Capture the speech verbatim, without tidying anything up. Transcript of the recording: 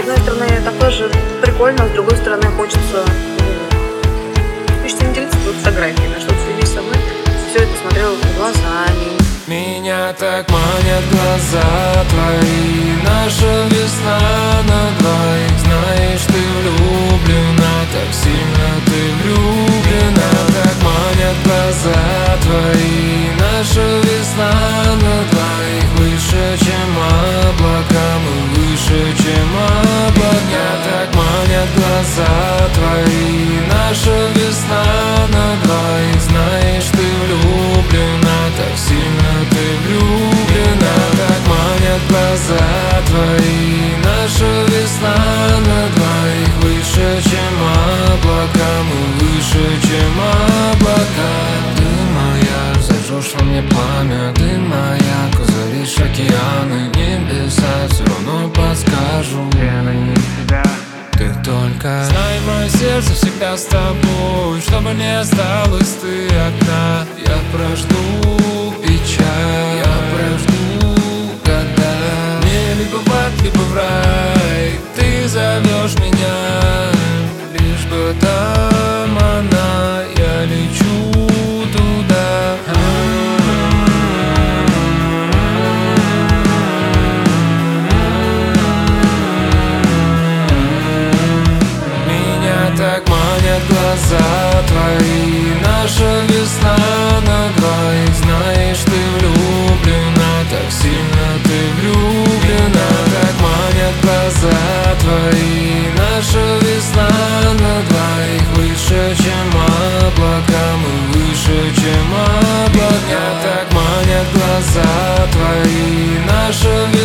одной стороны, это тоже прикольно, с другой стороны, хочется, ну, хочется не делиться фотографиями, а чтобы следить со мной, все это смотрела глазами. Меня так манят глаза твои, наша весна на двоих. Знаешь, ты влюблена, так сильно ты влюблена. Так манят глаза твои, наша весна на двоих. Выше, чем облака, мы выше, чем облака. Так манят глаза твои, наша весна на двоих. Знаешь, ты влюблена, так сильно ты влюблена. Так манят глаза твои, наша весна на двоих. Выше, чем облака, мы выше, чем облака. Ты моя, зажжешь во мне пламя. Ты моя, озаришь океаны, небеса. Все равно подскажу, я на них себя. ты только знай, мое сердце всегда с тобой. Чтобы не осталась ты одна, я прожду печаль, я прожду года. Мне либо в ад, либо в рай, ты зовешь меня. Лишь бы там она, я лечу туда. Так манят глаза твои, наша весна на двоих. Знаешь, ты влюблена, так сильно ты влюблена. Так манят глаза твои, наша весна на двоих. Выше, чем облака, мы выше, чем облака. Так манят глаза твои, наша весна